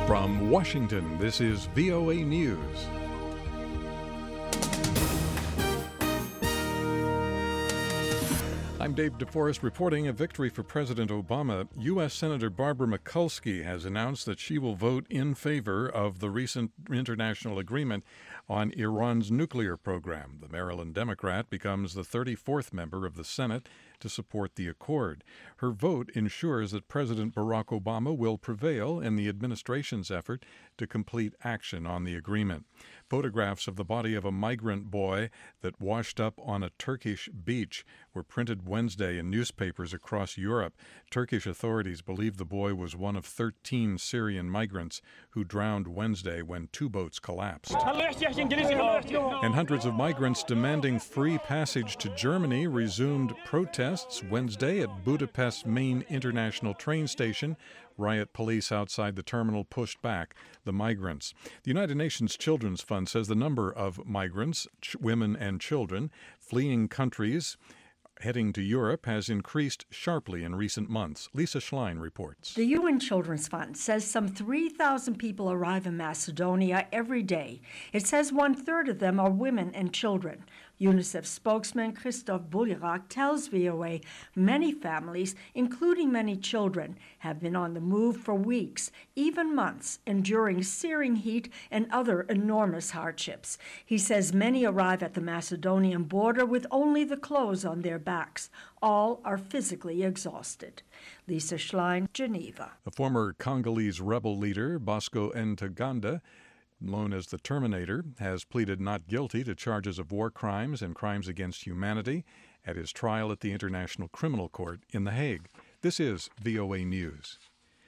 From Washington, this is VOA News. I'm Dave DeForest reporting a victory for President Obama. U.S. Senator Barbara Mikulski has announced that she will vote in favor of the recent international agreement on Iran's nuclear program. The Maryland Democrat becomes the 34th member of the Senate to support the accord. Her vote ensures that President Barack Obama will prevail in the administration's effort to complete action on the agreement. Photographs of the body of a migrant boy that washed up on a Turkish beach were printed Wednesday in newspapers across Europe. Turkish authorities believe the boy was one of 13 Syrian migrants who drowned Wednesday when two boats collapsed. And hundreds of migrants demanding free passage to Germany resumed protests Wednesday at Budapest's main international train station. Riot police outside the terminal pushed back the migrants. The United Nations Children's Fund says the number of migrants, women and children, fleeing countries heading to Europe has increased sharply in recent months. Lisa Schlein reports. The UN Children's Fund says some 3,000 people arrive in Macedonia every day. It says one-third of them are women and children. UNICEF spokesman Christophe Boulierac tells VOA many families, including many children, have been on the move for weeks, even months, enduring searing heat and other enormous hardships. He says many arrive at the Macedonian border with only the clothes on their backs. All are physically exhausted. Lisa Schlein, Geneva. The former Congolese rebel leader, Bosco Ntaganda, known as the Terminator, has pleaded not guilty to charges of war crimes and crimes against humanity at his trial at the International Criminal Court in The Hague. This is VOA News.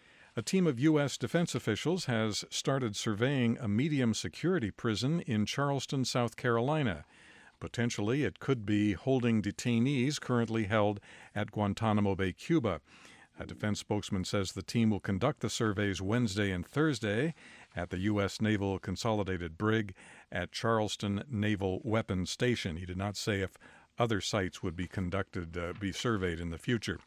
A team of U.S. defense officials has started surveying a medium security prison in Charleston, South Carolina. Potentially, it could be holding detainees currently held at Guantanamo Bay, Cuba. A defense spokesman says the team will conduct the surveys Wednesday and Thursday at the U.S. Naval Consolidated Brig at Charleston Naval Weapons Station. He did not say if other sites would be surveyed in the future.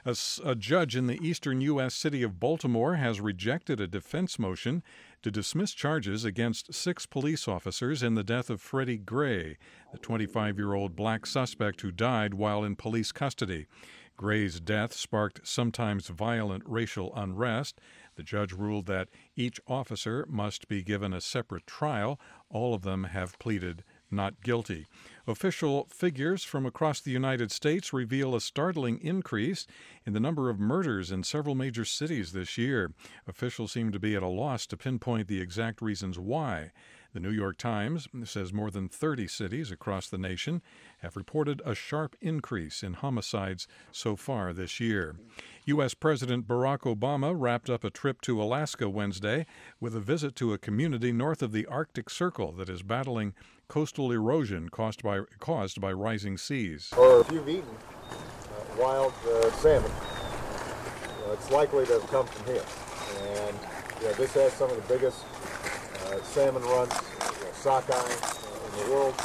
A judge in the eastern U.S. city of Baltimore has rejected a defense motion to dismiss charges against 6 police officers in the death of Freddie Gray, the 25-year-old black suspect who died while in police custody. Gray's death sparked sometimes violent racial unrest. The judge ruled that each officer must be given a separate trial. All of them have pleaded not guilty. Official figures from across the United States reveal a startling increase in the number of murders in several major cities this year. Officials seem to be at a loss to pinpoint the exact reasons why. The New York Times says more than 30 cities across the nation have reported a sharp increase in homicides so far this year. U.S. President Barack Obama wrapped up a trip to Alaska Wednesday with a visit to a community north of the Arctic Circle that is battling coastal erosion caused by rising seas. Or if you've eaten wild salmon, it's likely to have come from here. And this has some of the biggest salmon runs, sockeye in the world.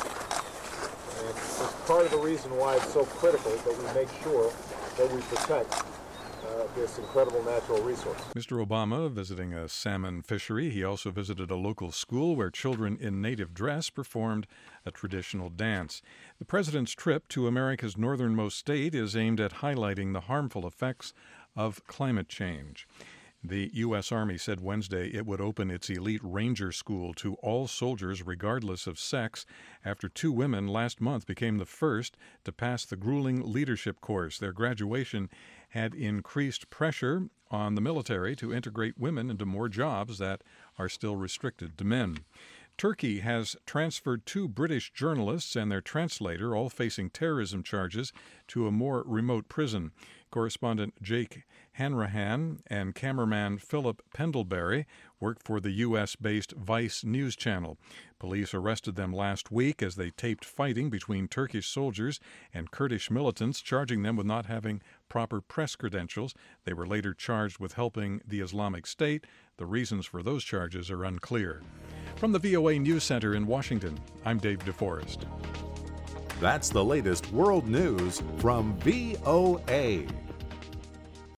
And it's part of the reason why it's so critical that we make sure that we protect this incredible natural resource. Mr. Obama visiting a salmon fishery. He also visited a local school where children in native dress performed a traditional dance. The president's trip to America's northernmost state is aimed at highlighting the harmful effects of climate change. The U.S. Army said Wednesday it would open its elite Ranger School to all soldiers regardless of sex after 2 women last month became the first to pass the grueling leadership course. Their graduation had increased pressure on the military to integrate women into more jobs that are still restricted to men. Turkey has transferred 2 British journalists and their translator, all facing terrorism charges, to a more remote prison. Correspondent Jake Hanrahan and cameraman Philip Pendlebury work for the U.S.-based Vice News channel. Police arrested them last week as they taped fighting between Turkish soldiers and Kurdish militants, charging them with not having proper press credentials. They were later charged with helping the Islamic State. The reasons for those charges are unclear. From the VOA News Center in Washington, I'm Dave DeForest. That's the latest world news from VOA.